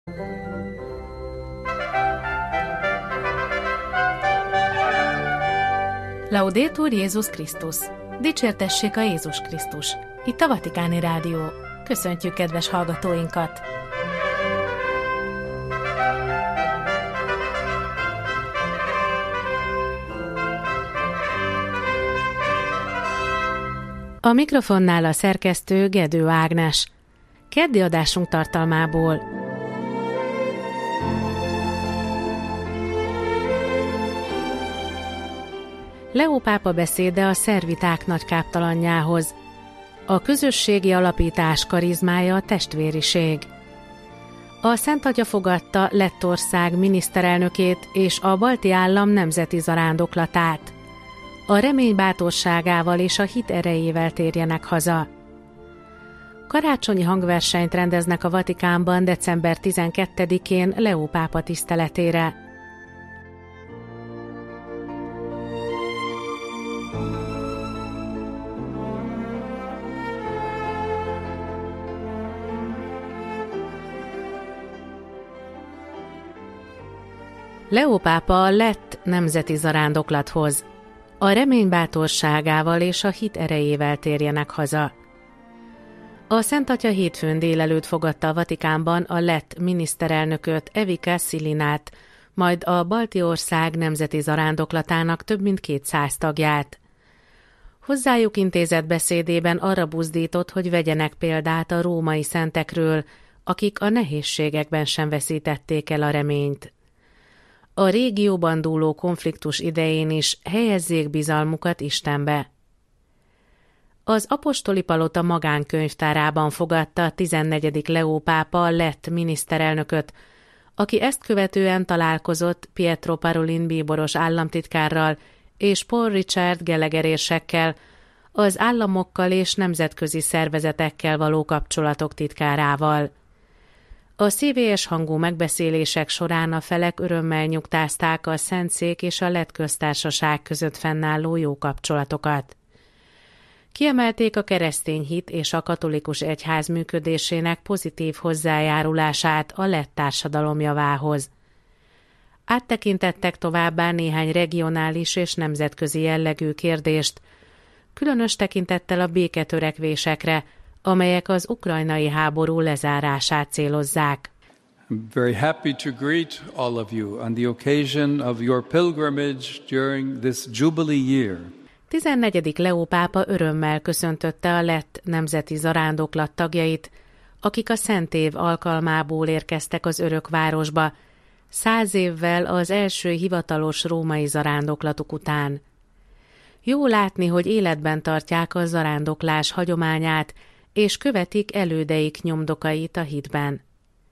Laudetur Jézus Krisztus! Dicsértessék a Jézus Krisztus! Itt a Vatikáni Rádió. Köszöntjük kedves hallgatóinkat! A mikrofonnál a szerkesztő Gedő Ágnes. Keddi adásunk tartalmából: Leó pápa beszéde a szerviták nagykáptalanjához. A közösségi alapítás karizmája a testvériség. A Szent Atya fogadta Lettország miniszterelnökét és a balti állam nemzeti zarándoklatát. A remény bátorságával és a hit erejével térjenek haza. Karácsonyi hangversenyt rendeznek a Vatikánban december 12-én Leó pápa tiszteletére. Leó pápa lett nemzeti zarándoklathoz. A remény bátorságával és a hit erejével térjenek haza. A Szent Atya hétfőn délelőtt fogadta a Vatikánban a lett miniszterelnököt, Evika Silinát, majd a Baltiország nemzeti zarándoklatának több mint 200 tagját. Hozzájuk intézett beszédében arra buzdított, hogy vegyenek példát a római szentekről, akik a nehézségekben sem veszítették el a reményt. A régióban dúló konfliktus idején is helyezzék bizalmukat Istenbe. Az apostoli palota magánkönyvtárában fogadta a 14. Leó pápa lett miniszterelnököt, aki ezt követően találkozott Pietro Parolin bíboros államtitkárral és Paul Richard Gallagher érsekkel, az államokkal és nemzetközi szervezetekkel való kapcsolatok titkárával. A szívélyes hangú megbeszélések során a felek örömmel nyugtázták a Szentszék és a Lett köztársaság között fennálló jó kapcsolatokat. Kiemelték a keresztény hit és a katolikus egyház működésének pozitív hozzájárulását a lett társadalom javához. Áttekintettek továbbá néhány regionális és nemzetközi jellegű kérdést, különös tekintettel a béketörekvésekre, amelyek az ukrajnai háború lezárását célozzák. I'm very happy to greet all of you on the occasion of your pilgrimage during this Jubilee year. 14. Leó pápa örömmel köszöntötte a lett nemzeti zarándoklat tagjait, akik a Szent Év alkalmából érkeztek az örökvárosba, 100 évvel az első hivatalos római zarándoklatuk után. Jó látni, hogy életben tartják a zarándoklás hagyományát, és követik elődeik nyomdokait a hitben.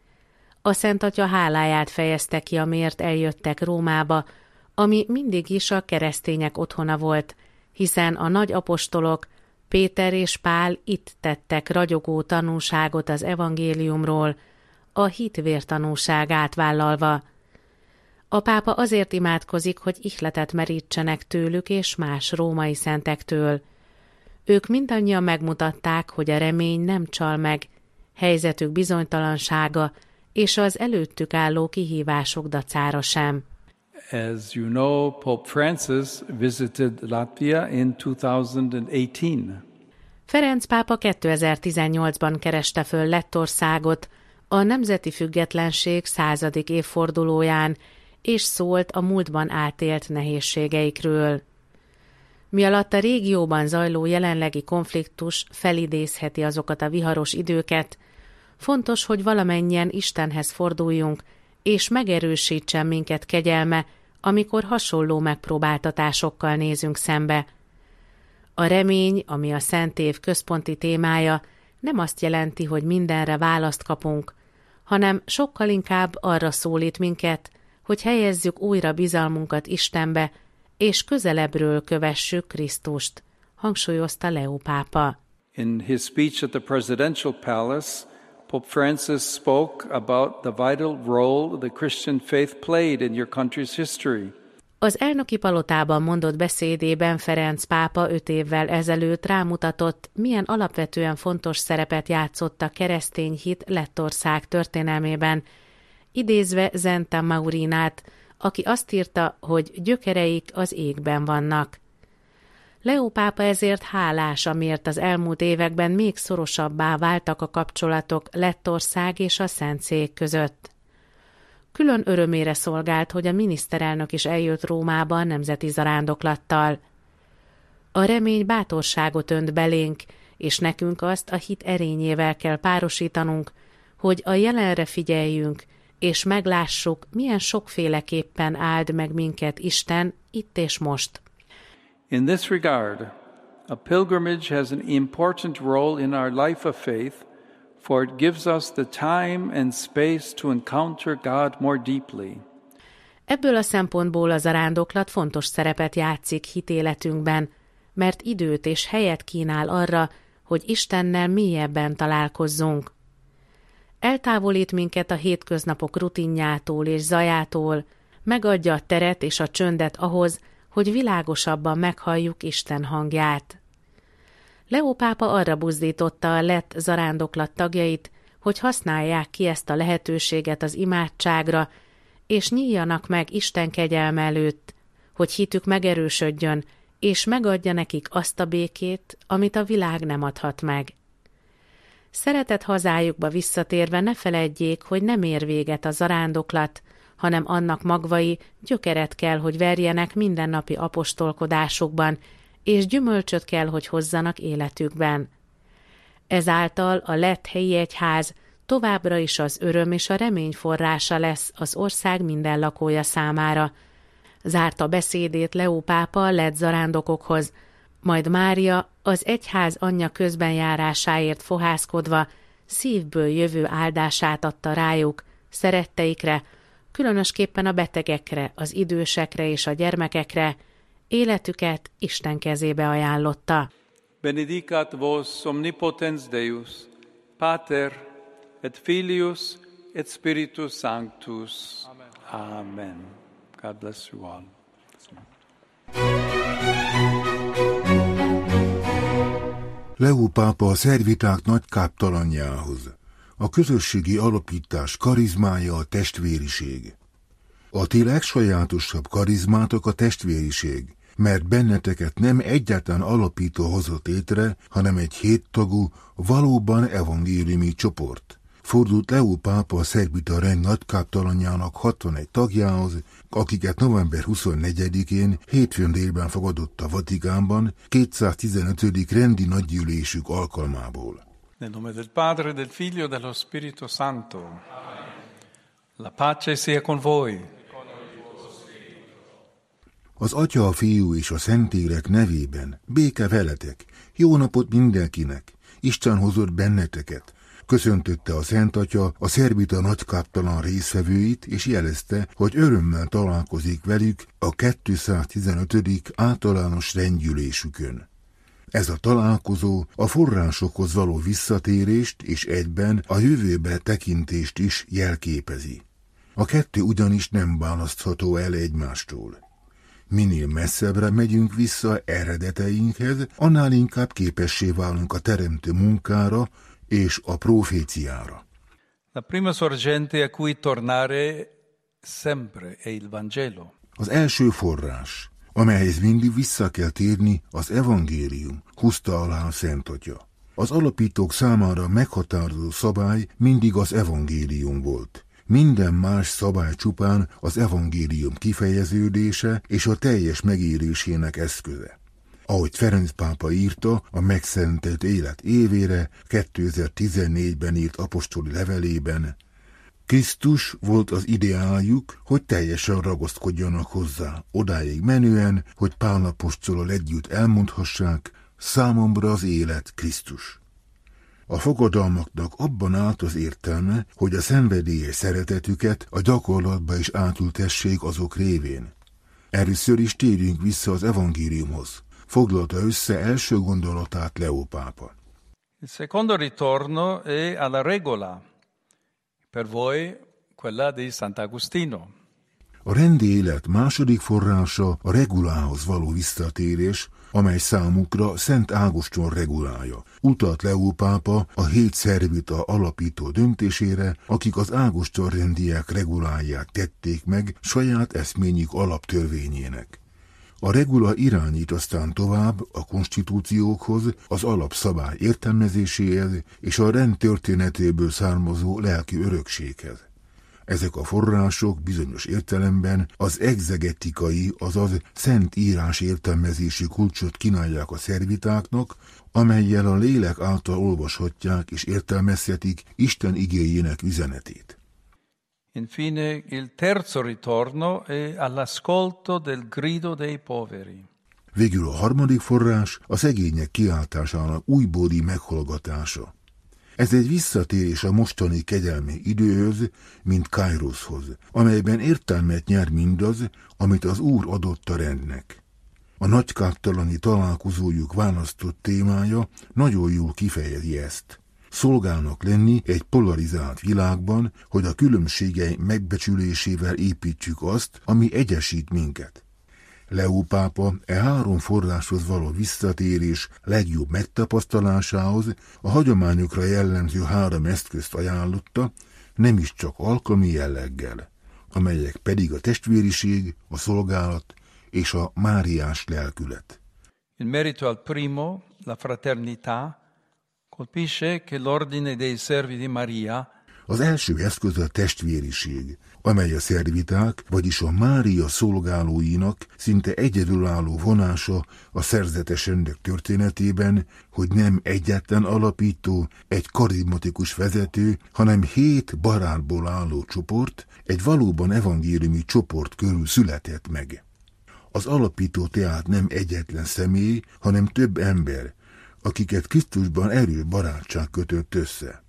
A Szent Atya háláját fejezte ki, amiért eljöttek Rómába, ami mindig is a keresztények otthona volt, hiszen a nagy apostolok, Péter és Pál itt tettek ragyogó tanúságot az evangéliumról, a hit vértanúságát vállalva. A pápa azért imádkozik, hogy ihletet merítsenek tőlük és más római szentektől. Ők mindannyian megmutatták, hogy a remény nem csal meg, helyzetük bizonytalansága és az előttük álló kihívások dacára sem. As you know, Pope Francis visited Latvia in 2018. Ferenc pápa 2018-ban kereste föl Lettországot a nemzeti függetlenség 100. évfordulóján, és szólt a múltban átélt nehézségeikről. Mialatt a régióban zajló jelenlegi konfliktus felidézheti azokat a viharos időket, fontos, hogy valamennyien Istenhez forduljunk, és megerősítsen minket kegyelme, amikor hasonló megpróbáltatásokkal nézünk szembe. A remény, ami a Szent Év központi témája, nem azt jelenti, hogy mindenre választ kapunk, hanem sokkal inkább arra szólít minket, hogy helyezzük újra bizalmunkat Istenbe, és közelebbről kövessük Krisztust, hangsúlyozta Leó pápa. In his speech at the Presidential Palace, Pope Francis spoke about the vital role the Christian faith played in your country's history. Az elnöki palotában mondott beszédében Ferenc pápa 5 évvel ezelőtt rámutatott, milyen alapvetően fontos szerepet játszott a keresztény hit Lettország történelmében, idézve Zenta Maurinát, aki azt írta, hogy gyökereik az égben vannak. Leó pápa ezért hálás, amiért az elmúlt években még szorosabbá váltak a kapcsolatok Lettország és a Szentszék között. Külön örömére szolgált, hogy a miniszterelnök is eljött Rómába a nemzeti zarándoklattal. A remény bátorságot önt belénk, és nekünk azt a hit erényével kell párosítanunk, hogy a jelenre figyeljünk, és meglássuk, milyen sokféleképpen áld meg minket Isten itt és most. In this regard, a pilgrimage has an important role in our life of faith, for it gives us the time and space to encounter God more deeply. Ebből a szempontból a zarándoklat fontos szerepet játszik hitéletünkben, mert időt és helyet kínál arra, hogy Istennel mélyebben találkozzunk. Eltávolít minket a hétköznapok rutinjától és zajától, megadja a teret és a csöndet ahhoz, hogy világosabban meghalljuk Isten hangját. Leó pápa arra buzdította a lett zarándoklat tagjait, hogy használják ki ezt a lehetőséget az imádságra, és nyíljanak meg Isten kegyelme előtt, hogy hitük megerősödjön, és megadja nekik azt a békét, amit a világ nem adhat meg. Szeretett hazájukba visszatérve ne feledjék, hogy nem ér véget a zarándoklat, hanem annak magvai gyökeret kell, hogy verjenek mindennapi apostolkodásukban, és gyümölcsöt kell, hogy hozzanak életükben. Ezáltal a lett helyi egyház továbbra is az öröm és a remény forrása lesz az ország minden lakója számára. Zárta beszédét Leó pápa a lett zarándokokhoz, majd Mária az egyház anyja közbenjárásáért fohászkodva szívből jövő áldását adta rájuk, szeretteikre, különösképpen a betegekre, az idősekre és a gyermekekre, életüket Isten kezébe ajánlotta. Benedicat vos omnipotens Deus, Pater et Filius et Spiritus Sanctus. Amen. God bless you all. Leó pápa a szerviták nagy káptalanjához. A közösségi alapítás karizmája a testvériség. A ti legsajátosabb karizmátok a testvériség, mert benneteket nem egyáltalán alapító hozott létre, hanem egy 7 tagú, valóban evangéliumi csoport. Fordult Leó pápa a szerbita rend nagykáptalanjának 61 tagjához, akiket november 24-én hétfőn délben fogadott a Vatikánban 215. rendi nagygyűlésük alkalmából. Nel nome del Padre, del Figlio e dello Spirito Santo. La pace sia con voi. Az Atya, a Fiú és a Szentlélek nevében béke veletek, jó napot mindenkinek, Isten hozott benneteket. Köszöntötte a Szent Atya a szerbita nagykáptalan résztvevőit, és jelezte, hogy örömmel találkozik velük a 215. általános rendgyűlésükön. Ez a találkozó a forrásokhoz való visszatérést és egyben a jövőbe tekintést is jelképezi. A kettő ugyanis nem választható el egymástól. Minél messzebbre megyünk vissza eredeteinkhez, annál inkább képessé válunk a teremtő munkára és a proféciára. La prima sorgente a cui tornare sempre è il Vangelo. Az első forrás, amelyhez mindig vissza kell térni, az evangélium, húzta alá a Szent Atya. Az alapítók számára meghatározó szabály mindig az evangélium volt. Minden más szabály csupán az evangélium kifejeződése és a teljes megérésének eszköze. Ahogy Ferenc pápa írta a megszentelt élet évére 2014-ben írt apostoli levelében, Krisztus volt az ideáljuk, hogy teljesen ragaszkodjanak hozzá, odáig menően, hogy Pál apostolal együtt elmondhassák, számomra az élet Krisztus. A fogadalmaknak abban állt az értelme, hogy a szenvedélyes szeretetüket a gyakorlatba is átültessék azok révén. Először is térjünk vissza az evangéliumhoz. Foglalta össze első gondolatát Leó pápa. Il secondo ritorno è alla regola, per voi quella di Sant'Agostino. A rendi élet második forrása a regulához való visszatérés, amely számukra Szent Ágoston regulája. Utalt Leó pápa a 7 szervita alapító döntésére, akik az Ágoston rendiek reguláját tették meg saját eszményük alaptörvényének. A regula irányít aztán tovább a konstitúciókhoz, az alapszabály értelmezéséhez és a rend történetéből származó lelki örökséghez. Ezek a források bizonyos értelemben az egzegetikai, azaz szent írás értelmezési kulcsot kínálják a szervitáknak, amellyel a lélek által olvashatják és értelmezhetik Isten igéjének üzenetét. Infine, il terzo ritorno è all'ascolto del grido dei poveri. Végül a harmadik forrás a szegények kiáltásának újbóli meghallgatása. Ez egy visszatérés a mostani kegyelmi időhöz, mint Kairoszhoz, amelyben értelmet nyer mindaz, amit az Úr adott a rendnek. A nagykáttalani találkozójuk választott témája nagyon jól kifejezi ezt. Szolgálnak lenni egy polarizált világban, hogy a különbségei megbecsülésével építsük azt, ami egyesít minket. Leó pápa 3 forráshoz való visszatérés legjobb megtapasztalásához a hagyományokra jellemző 3 eszközt ajánlotta, nem is csak alkalmi jelleggel, amelyek pedig a testvériség, a szolgálat és a máriás lelkület. In merito al primo, la fraternità, colpisce che l'ordine dei servi di Maria. Az első eszköz a testvériség, amely a szerviták, vagyis a Mária szolgálóinak szinte egyedülálló vonása a szerzetes rendek történetében, hogy nem egyetlen alapító, egy karizmatikus vezető, hanem 7 barátból álló csoport, egy valóban evangéliumi csoport körül született meg. Az alapító tehát nem egyetlen személy, hanem több ember, akiket Krisztusban erős barátság kötött össze.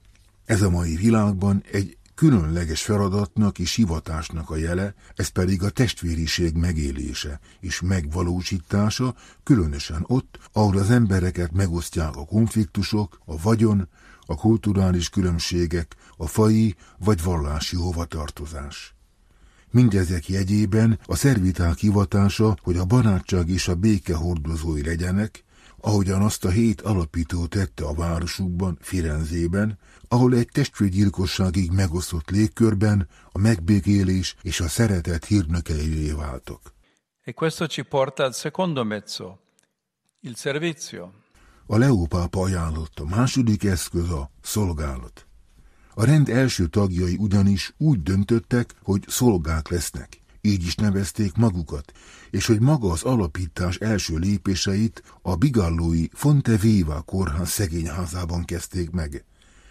Ez a mai világban egy különleges feladatnak és hivatásnak a jele, ez pedig a testvériség megélése és megvalósítása, különösen ott, ahol az embereket megosztják a konfliktusok, a vagyon, a kulturális különbségek, a faji vagy vallási hovatartozás. Mindezek jegyében a szerviták hivatása, hogy a barátság és a béke hordozói legyenek, ahogyan azt a 7 alapító tette a városukban, Firenzében, ahol egy testvérgyilkosságig megosztott légkörben a megbékélés és a szeretet hírnökeivé váltak. E questo ci porta al secondo mezzo, il servizio. A Leó pápa ajánlott a második eszköz a szolgálat. A rend első tagjai ugyanis úgy döntöttek, hogy szolgák lesznek. Így is nevezték magukat, és hogy maga az alapítás első lépéseit a bigallói Fonte Viva kórház szegényházában kezdték meg.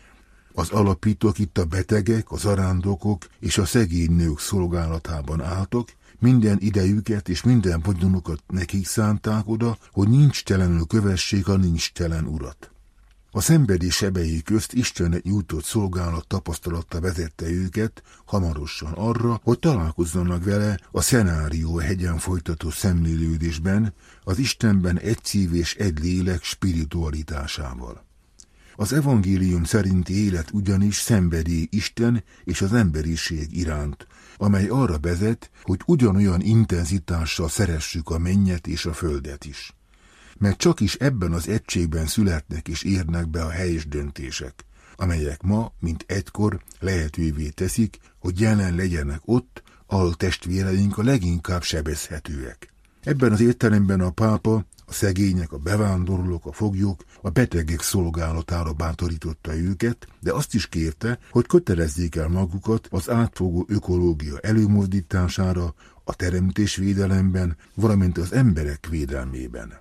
Az alapítók itt a betegek, az arándokok és a szegény nők szolgálatában álltak, minden idejüket és minden vagyonukat nekik szánták oda, hogy nincstelenül kövessék a nincstelen urat. A szenvedés sebei közt Istennek nyújtott szolgálat tapasztalata vezette őket hamarosan arra, hogy találkozzanak vele a Szenárió hegyen folytatott szemlélődésben, az Istenben egy szív és egy lélek spiritualitásával. Az evangélium szerinti élet ugyanis szenvedély Isten és az emberiség iránt, amely arra vezet, hogy ugyanolyan intenzitással szeressük a mennyet és a földet is. Mert csak is ebben az egységben születnek és érnek be a helyes döntések, amelyek ma, mint egykor lehetővé teszik, hogy jelen legyenek ott, ahol testvéreink a leginkább sebezhetőek. Ebben az értelemben a pápa a szegények, a bevándorlók, a foglyok, a betegek szolgálatára bátorította őket, de azt is kérte, hogy kötelezzék el magukat az átfogó ökológia előmozdítására, a teremtésvédelemben, valamint az emberek védelmében.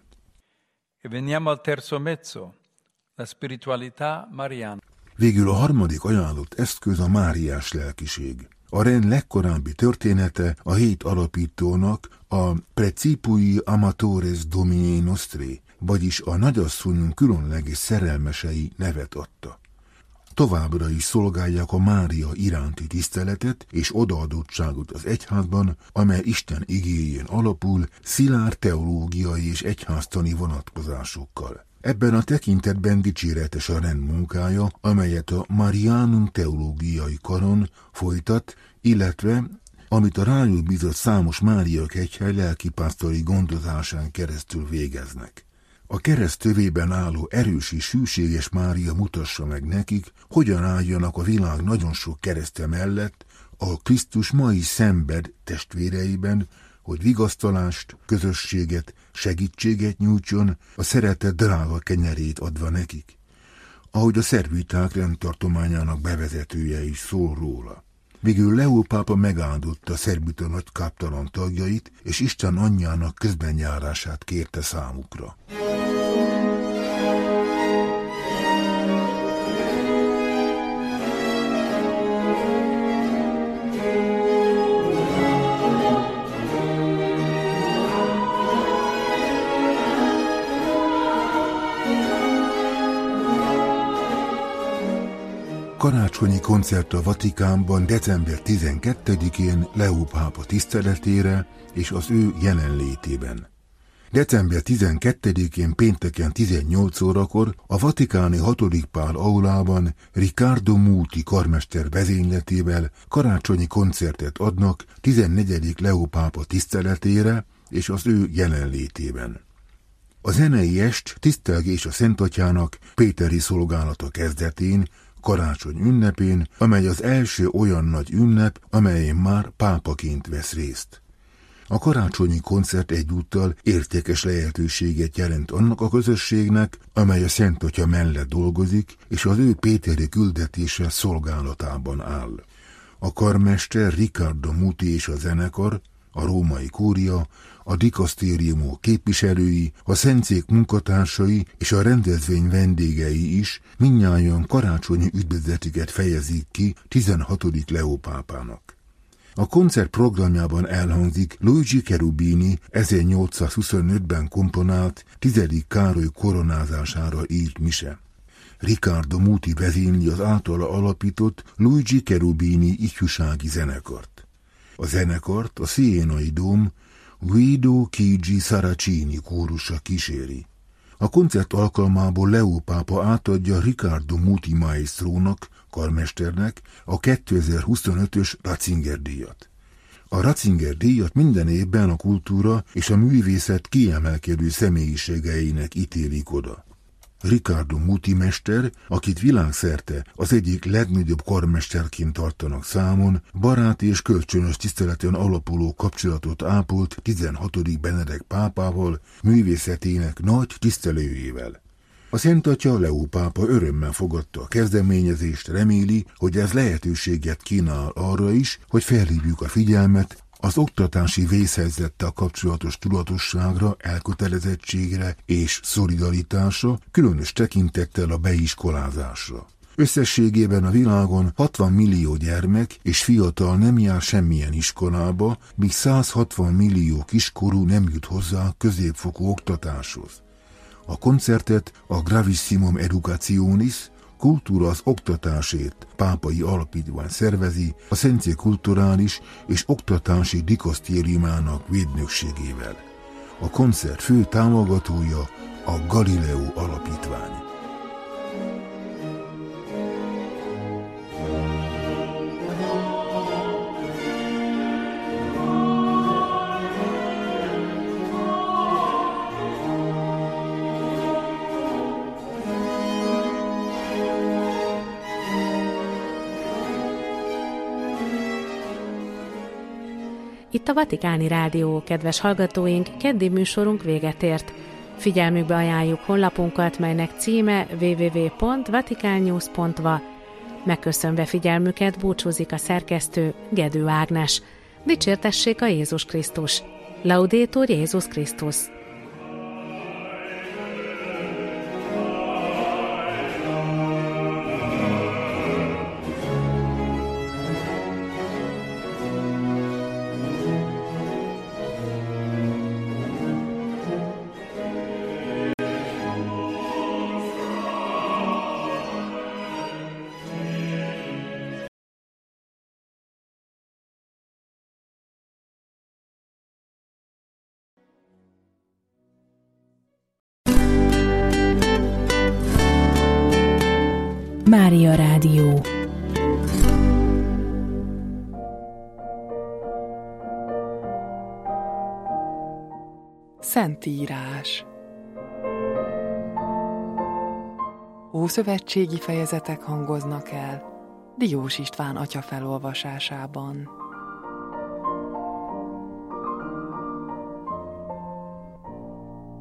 E veniamo al terzo mezzo, la spiritualità mariana. Végül a harmadik ajánlott eszköz a máriás lelkiség. A rend legkorábbi története a 7 alapítónak a Precipui Amatores Domini Nostri, vagyis a nagyasszonyunk különleges szerelmesei nevet adta. Továbbra is szolgálják a Mária iránti tiszteletet és odaadottságot az egyházban, amely Isten igéjén alapul, szilárd teológiai és egyháztani vonatkozásokkal. Ebben a tekintetben dicséretes a rend munkája, amelyet a Marianum teológiai karon folytat, illetve amit a rájuk bízott számos Mária kegyhely lelkipásztori gondozásán keresztül végeznek. A kereszt tövében álló erős és hűséges Mária mutassa meg nekik, hogyan álljanak a világ nagyon sok kereszte mellett, ahol Krisztus ma is szenved testvéreiben, hogy vigasztalást, közösséget, segítséget nyújtson, a szeretet drága kenyerét adva nekik. Ahogy a szerviták rendtartományának bevezetője is szól róla. Végül Leó pápa megáldotta szerbita nagykáptalan tagjait, és Isten anyjának közbenjárását kérte számukra. Karácsonyi koncert a Vatikánban december 12-én Leó pápa tiszteletére és az ő jelenlétében. December 12-én pénteken 18 órakor a vatikáni 6. Pál aulában Riccardo Muti karmester vezényletével karácsonyi koncertet adnak 14. Leó pápa tiszteletére és az ő jelenlétében. A zenei est tisztelgés a Szentatyának péteri szolgálata kezdetén, karácsony ünnepén, amely az első olyan nagy ünnep, amelyen már pápaként vesz részt. A karácsonyi koncert egyúttal értékes lehetőséget jelent annak a közösségnek, amely a Szent Atya mellett dolgozik, és az ő péteri küldetése szolgálatában áll. A karmester Riccardo Muti és a zenekar, a római kúria, a dikasztériumok képviselői, a szentszék munkatársai és a rendezvény vendégei is mindnyájan karácsonyi üdvözletüket fejezik ki 16. Leó pápának. A koncert programjában elhangzik Luigi Cherubini 1825-ben komponált 10. Károly koronázására írt mise. Riccardo Muti vezényli az általa alapított Luigi Cherubini ifjúsági zenekart. A zenekart a Sienai dóm Guido Chigi Saracini kórusa kíséri. A koncert alkalmából Leó pápa átadja Riccardo Muti maestrónak, karmesternek a 2025-ös Ratzinger díjat. A Ratzinger díjat minden évben a kultúra és a művészet kiemelkedő személyiségeinek ítélik oda. Riccardo Muti mester, akit világszerte az egyik legnagyobb karmesterként tartanak számon, baráti és kölcsönös tiszteleten alapuló kapcsolatot ápolt 16. Benedek pápával, művészetének nagy tisztelőjével. A Szent Atya Leó pápa örömmel fogadta a kezdeményezést, reméli, hogy ez lehetőséget kínál arra is, hogy felhívjuk a figyelmet az oktatási vészhelyzettel kapcsolatos tudatosságra, elkötelezettségre és szolidaritásra, különös tekintettel a beiskolázásra. Összességében a világon 60 millió gyermek és fiatal nem jár semmilyen iskolába, míg 160 millió kiskorú nem jut hozzá középfokú oktatáshoz. A koncertet a Gravissimum Educationis, Kultúra az oktatásért pápai alapítvány szervezi a Szentszék kulturális és oktatási dikasztériumának védnökségével. A koncert fő támogatója a Galileo Alapítvány. Itt a Vatikáni Rádió, kedves hallgatóink, keddi műsorunk véget ért. Figyelmükbe ajánljuk honlapunkat, melynek címe www.vaticannews.va. Megköszönve figyelmüket búcsúzik a szerkesztő, Gedő Ágnes. Dicsértessék a Jézus Krisztus! Laudetur Jézus Krisztus! Mária Rádió. Szentírás. Ószövetségi fejezetek hangoznak el Diós István atya felolvasásában.